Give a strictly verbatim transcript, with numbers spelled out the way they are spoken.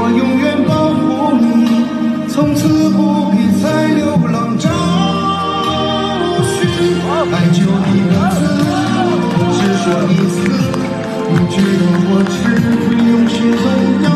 我永远保护你，从此不必再流浪找寻。爱就一个字，只说一次，你觉得我只会用心动摇。